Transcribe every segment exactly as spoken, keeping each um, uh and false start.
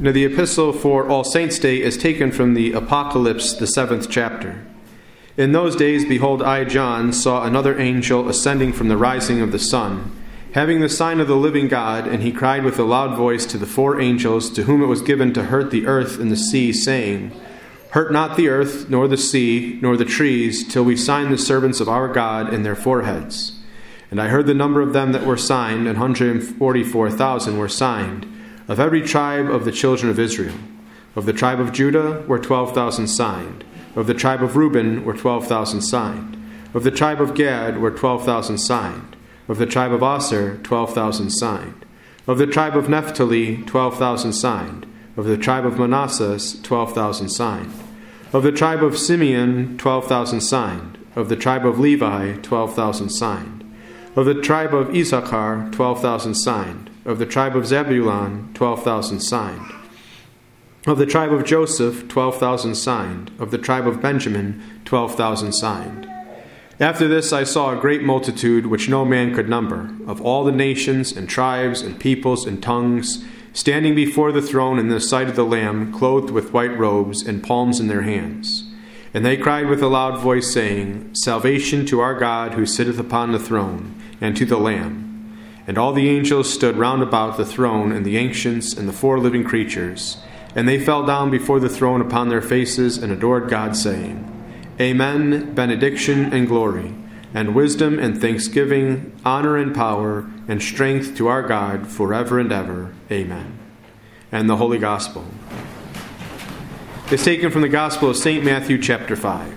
Now, the epistle for All Saints' Day is taken from the Apocalypse, the seventh chapter. In those days, behold, I, John, saw another angel ascending from the rising of the sun, having the sign of the living God, and he cried with a loud voice to the four angels to whom it was given to hurt the earth and the sea, saying, Hurt not the earth, nor the sea, nor the trees, till we sign the servants of our God in their foreheads. And I heard the number of them that were signed, and one hundred forty-four thousand were signed, of every tribe of the children of Israel. Of the tribe of Judah were twelve thousand signed. Of the tribe of Reuben were twelve thousand signed. Of the tribe of Gad were twelve thousand signed. Of the tribe of Aser, twelve thousand signed. Of the tribe of Naphtali, twelve thousand signed. Of the tribe of Manasseh, twelve thousand signed. Of the tribe of Simeon, twelve thousand signed. Of the tribe of Levi, twelve thousand signed. Of the tribe of Issachar, twelve thousand signed. Of the tribe of Zebulun, twelve thousand signed. Of the tribe of Joseph, twelve thousand signed. Of the tribe of Benjamin, twelve thousand signed. After this I saw a great multitude, which no man could number, of all the nations and tribes and peoples and tongues, standing before the throne in the sight of the Lamb, clothed with white robes and palms in their hands. And they cried with a loud voice, saying, Salvation to our God who sitteth upon the throne, and to the Lamb. And all the angels stood round about the throne, and the ancients, and the four living creatures. And they fell down before the throne upon their faces, and adored God, saying, Amen, benediction and glory, and wisdom and thanksgiving, honor and power, and strength to our God forever and ever. Amen. And the Holy Gospel is taken from the Gospel of Saint Matthew, chapter five.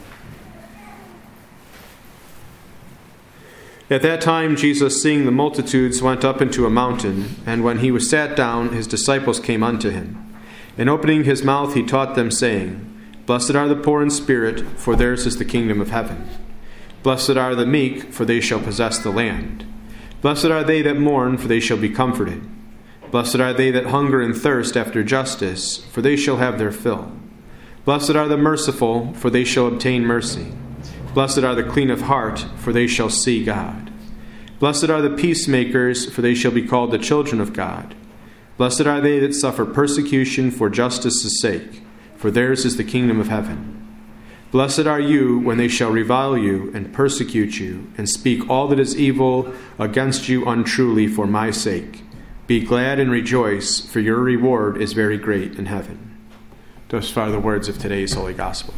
At that time, Jesus, seeing the multitudes, went up into a mountain, and when he was sat down, his disciples came unto him. And opening his mouth, he taught them, saying, Blessed are the poor in spirit, for theirs is the kingdom of heaven. Blessed are the meek, for they shall possess the land. Blessed are they that mourn, for they shall be comforted. Blessed are they that hunger and thirst after justice, for they shall have their fill. Blessed are the merciful, for they shall obtain mercy. Blessed are the clean of heart, for they shall see God. Blessed are the peacemakers, for they shall be called the children of God. Blessed are they that suffer persecution for justice' sake, for theirs is the kingdom of heaven. Blessed are you when they shall revile you and persecute you, and speak all that is evil against you untruly for my sake. Be glad and rejoice, for your reward is very great in heaven. Those far the words of today's Holy Gospel.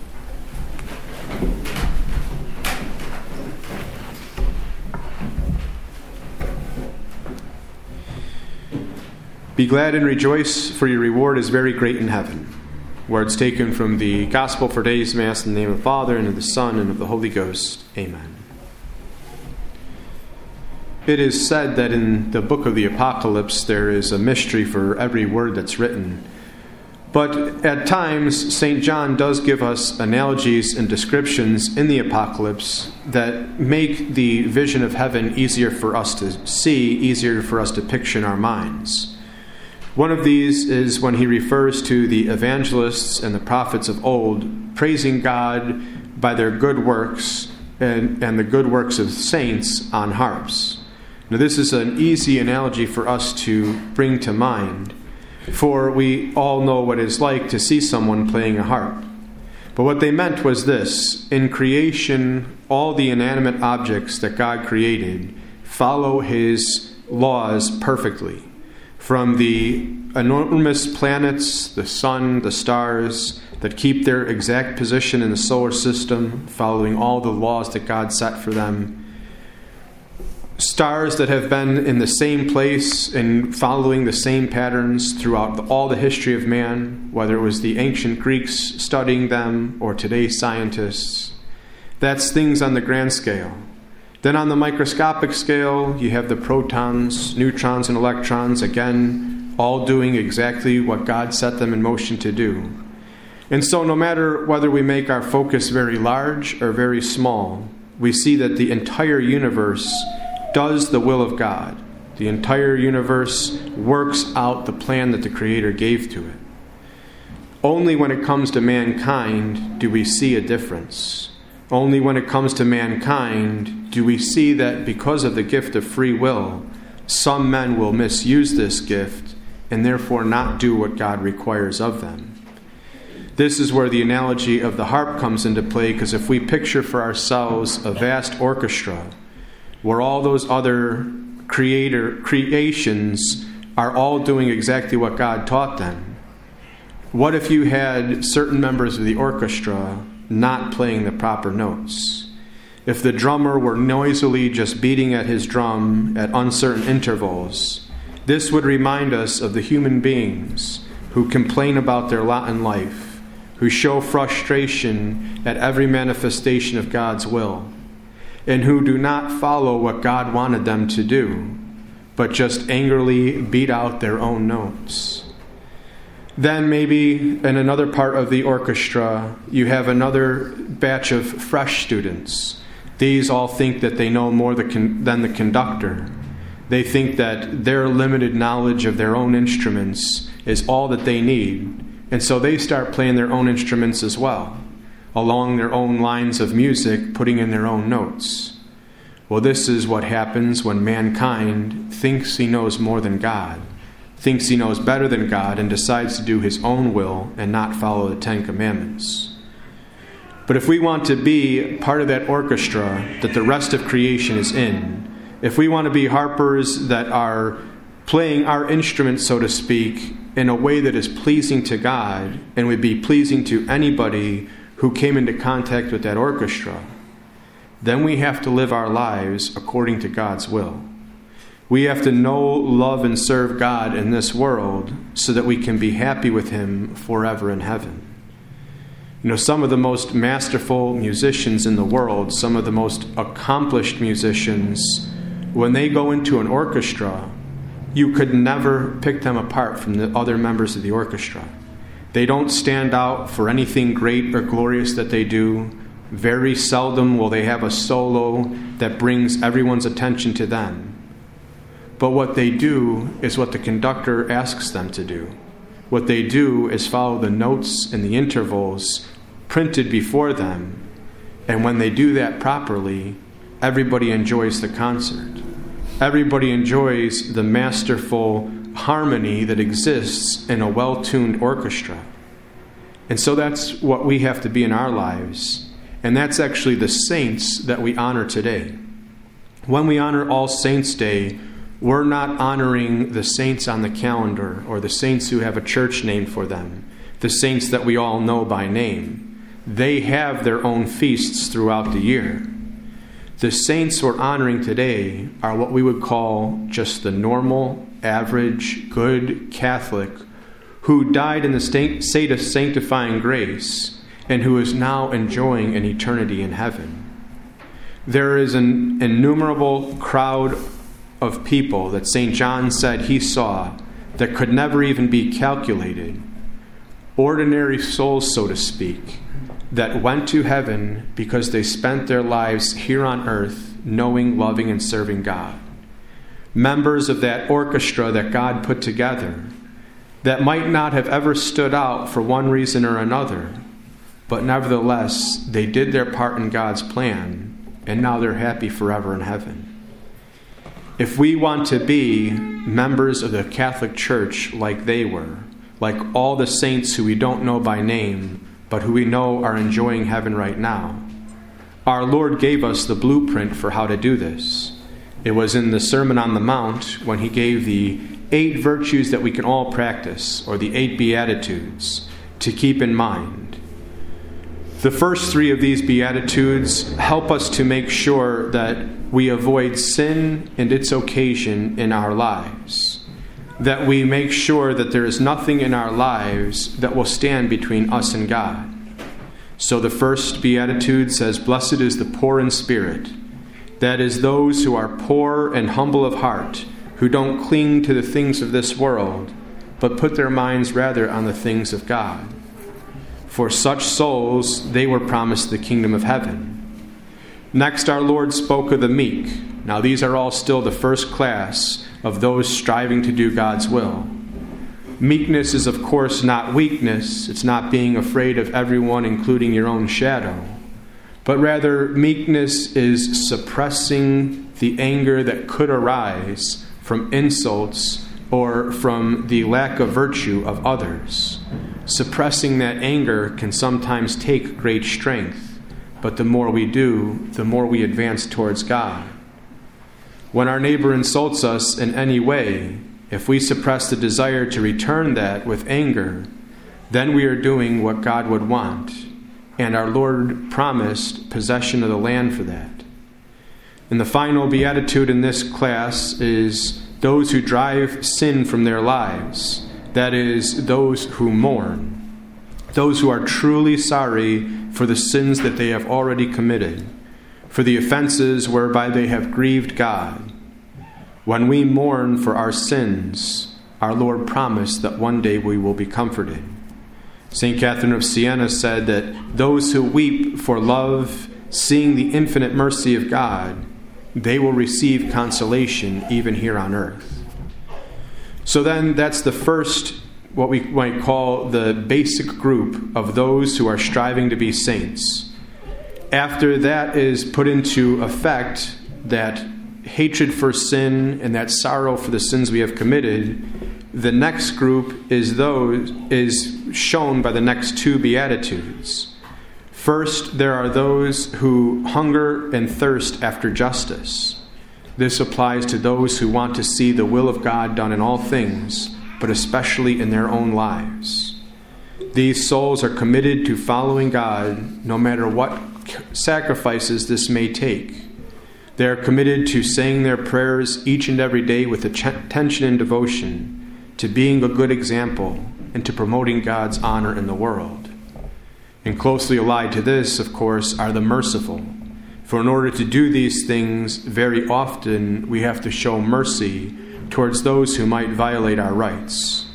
Be glad and rejoice, for your reward is very great in heaven. Words taken from the Gospel for today's Mass in the name of the Father, and of the Son, and of the Holy Ghost. Amen. It is said that in the book of the Apocalypse there is a mystery for every word that's written. But at times, Saint John does give us analogies and descriptions in the Apocalypse that make the vision of heaven easier for us to see, easier for us to picture in our minds. One of these is when he refers to the evangelists and the prophets of old praising God by their good works and, and the good works of saints on harps. Now, this is an easy analogy for us to bring to mind, for we all know what it's like to see someone playing a harp. But what they meant was this: in creation, all the inanimate objects that God created follow his laws perfectly. From the enormous planets, the sun, the stars, that keep their exact position in the solar system, following all the laws that God set for them. Stars that have been in the same place and following the same patterns throughout all the history of man, whether it was the ancient Greeks studying them or today's scientists. That's things on the grand scale. Then on the microscopic scale, you have the protons, neutrons, and electrons, again, all doing exactly what God set them in motion to do. And so no matter whether we make our focus very large or very small, we see that the entire universe does the will of God. The entire universe works out the plan that the Creator gave to it. Only when it comes to mankind do we see a difference. Only when it comes to mankind do we see that because of the gift of free will, some men will misuse this gift and therefore not do what God requires of them. This is where the analogy of the harp comes into play, because if we picture for ourselves a vast orchestra where all those other creator creations are all doing exactly what God taught them, what if you had certain members of the orchestra not playing the proper notes? If the drummer were noisily just beating at his drum at uncertain intervals, this would remind us of the human beings who complain about their lot in life, who show frustration at every manifestation of God's will, and who do not follow what God wanted them to do, but just angrily beat out their own notes. Then maybe in another part of the orchestra, you have another batch of fresh students. These all think that they know more than the conductor. They think that their limited knowledge of their own instruments is all that they need. And so they start playing their own instruments as well, along their own lines of music, putting in their own notes. Well, this is what happens when mankind thinks he knows more than God, thinks he knows better than God, and decides to do his own will and not follow the Ten Commandments. But if we want to be part of that orchestra that the rest of creation is in, if we want to be harpers that are playing our instruments, so to speak, in a way that is pleasing to God and would be pleasing to anybody who came into contact with that orchestra, then we have to live our lives according to God's will. We have to know, love, and serve God in this world so that we can be happy with Him forever in heaven. You know, some of the most masterful musicians in the world, some of the most accomplished musicians, when they go into an orchestra, you could never pick them apart from the other members of the orchestra. They don't stand out for anything great or glorious that they do. Very seldom will they have a solo that brings everyone's attention to them. But what they do is what the conductor asks them to do. What they do is follow the notes and the intervals printed before them. And when they do that properly, everybody enjoys the concert. Everybody enjoys the masterful harmony that exists in a well-tuned orchestra. And so that's what we have to be in our lives. And that's actually the saints that we honor today. When we honor All Saints' Day, we're not honoring the saints on the calendar or the saints who have a church named for them, the saints that we all know by name. They have their own feasts throughout the year. The saints we're honoring today are what we would call just the normal, average, good Catholic who died in the state of sanctifying grace and who is now enjoying an eternity in heaven. There is an innumerable crowd of people that Saint John said he saw that could never even be calculated. Ordinary souls, so to speak, that went to heaven because they spent their lives here on earth knowing, loving, and serving God. Members of that orchestra that God put together that might not have ever stood out for one reason or another, but nevertheless, they did their part in God's plan, and now they're happy forever in heaven. If we want to be members of the Catholic Church like they were, like all the saints who we don't know by name, but who we know are enjoying heaven right now, our Lord gave us the blueprint for how to do this. It was in the Sermon on the Mount when he gave the eight virtues that we can all practice, or the eight Beatitudes, to keep in mind. The first three of these Beatitudes help us to make sure that we avoid sin and its occasion in our lives, that we make sure that there is nothing in our lives that will stand between us and God. So the first Beatitude says, "Blessed is the poor in spirit." That is, those who are poor and humble of heart, who don't cling to the things of this world, but put their minds rather on the things of God. For such souls, they were promised the kingdom of heaven. Next, our Lord spoke of the meek. Now, these are all still the first class of those striving to do God's will. Meekness is, of course, not weakness. It's not being afraid of everyone, including your own shadow. But rather, meekness is suppressing the anger that could arise from insults or from the lack of virtue of others. Suppressing that anger can sometimes take great strength, but the more we do, the more we advance towards God. When our neighbor insults us in any way, if we suppress the desire to return that with anger, then we are doing what God would want, and our Lord promised possession of the land for that. And the final beatitude in this class is those who drive sin from their lives, that is, those who mourn, those who are truly sorry for the sins that they have already committed, for the offenses whereby they have grieved God. When we mourn for our sins, our Lord promised that one day we will be comforted. Saint Catherine of Siena said that those who weep for love, seeing the infinite mercy of God, they will receive consolation even here on earth. So then that's the first, what we might call the basic group of those who are striving to be saints. After that is put into effect, that hatred for sin and that sorrow for the sins we have committed, the next group is those is shown by the next two beatitudes. First, there are those who hunger and thirst after justice. This applies to those who want to see the will of God done in all things, but especially in their own lives. These souls are committed to following God no matter what sacrifices this may take. They are committed to saying their prayers each and every day with attention and devotion, to being a good example, and to promoting God's honor in the world. And closely allied to this, of course, are the merciful. For in order to do these things, very often we have to show mercy towards those who might violate our rights.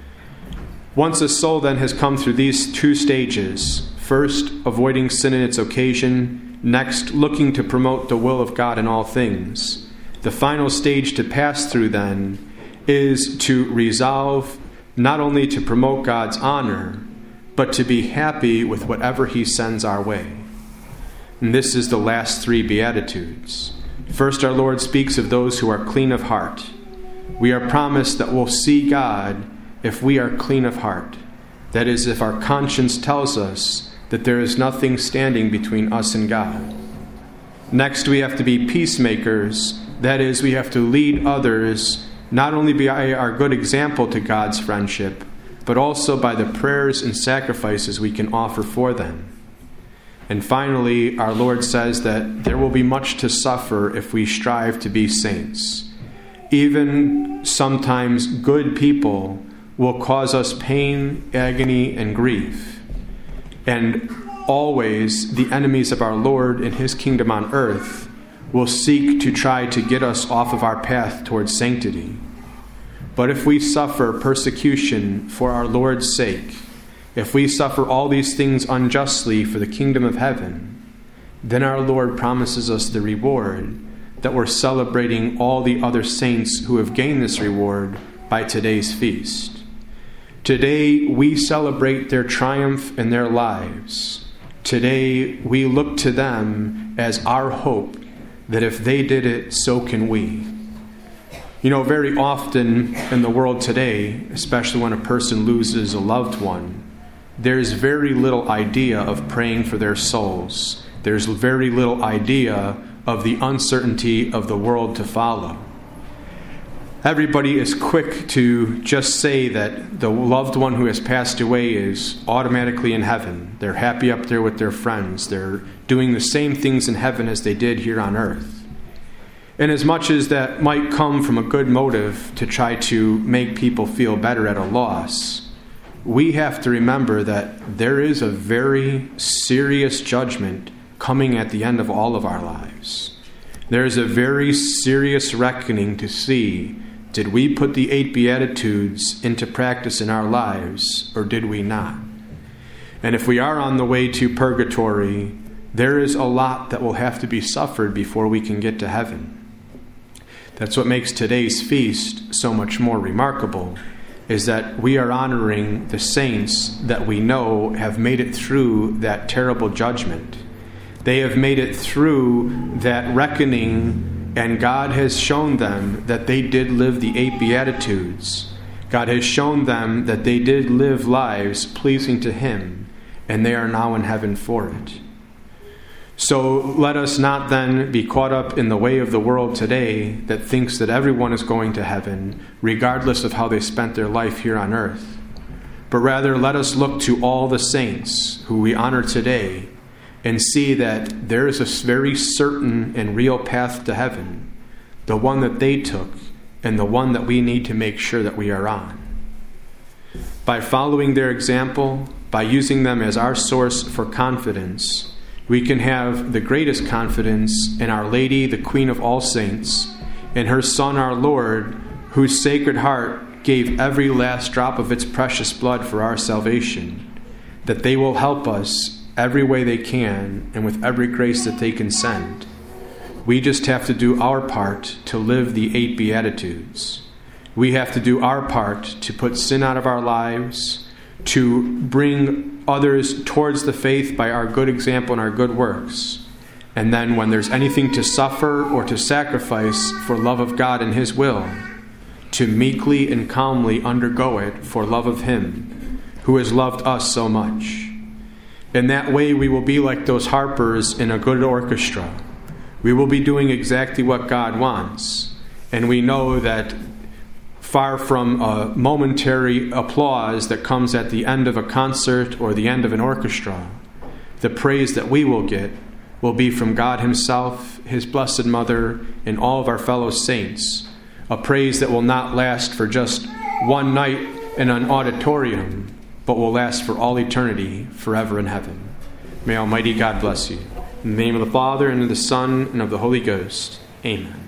Once a soul then has come through these two stages, first, avoiding sin in its occasion, next, looking to promote the will of God in all things, the final stage to pass through then is to resolve not only to promote God's honor, but to be happy with whatever He sends our way. And this is the last three Beatitudes. First, our Lord speaks of those who are clean of heart. We are promised that we'll see God if we are clean of heart. That is, if our conscience tells us that there is nothing standing between us and God. Next, we have to be peacemakers. That is, we have to lead others not only by our good example to God's friendship, but also by the prayers and sacrifices we can offer for them. And finally, our Lord says that there will be much to suffer if we strive to be saints. Even sometimes good people will cause us pain, agony, and grief. And always the enemies of our Lord and His kingdom on earth will seek to try to get us off of our path towards sanctity. But if we suffer persecution for our Lord's sake, if we suffer all these things unjustly for the kingdom of heaven, then our Lord promises us the reward that we're celebrating all the other saints who have gained this reward by today's feast. Today we celebrate their triumph in their lives. Today we look to them as our hope that if they did it, so can we. You know, very often in the world today, especially when a person loses a loved one, there's very little idea of praying for their souls. There's very little idea of the uncertainty of the world to follow. Everybody is quick to just say that the loved one who has passed away is automatically in heaven. They're happy up there with their friends. They're doing the same things in heaven as they did here on earth. And as much as that might come from a good motive to try to make people feel better at a loss, we have to remember that there is a very serious judgment coming at the end of all of our lives. There is a very serious reckoning to see, did we put the eight Beatitudes into practice in our lives, or did we not? And if we are on the way to purgatory, there is a lot that will have to be suffered before we can get to heaven. That's what makes today's feast so much more remarkable, is that we are honoring the saints that we know have made it through that terrible judgment. They have made it through that reckoning And God has shown them that they did live the eight Beatitudes. God has shown them that they did live lives pleasing to Him, and they are now in heaven for it. So let us not then be caught up in the way of the world today that thinks that everyone is going to heaven, regardless of how they spent their life here on earth. But rather let us look to all the saints who we honor today and see that there is a very certain and real path to heaven, the one that they took and the one that we need to make sure that we are on. By following their example, by using them as our source for confidence, we can have the greatest confidence in Our Lady, the Queen of all saints, and her Son, our Lord, whose Sacred Heart gave every last drop of its precious blood for our salvation, that they will help us every way they can and with every grace that they can send. We just have to do our part to live the eight Beatitudes. We have to do our part to put sin out of our lives, to bring others towards the faith by our good example and our good works. And then when there's anything to suffer or to sacrifice for love of God and His will, to meekly and calmly undergo it for love of Him, who has loved us so much. In that way, we will be like those harpers in a good orchestra. We will be doing exactly what God wants. And we know that far from a momentary applause that comes at the end of a concert or the end of an orchestra, the praise that we will get will be from God Himself, His Blessed Mother, and all of our fellow saints. A praise that will not last for just one night in an auditorium, but will last for all eternity, forever in heaven. May Almighty God bless you. In the name of the Father, and of the Son, and of the Holy Ghost. Amen.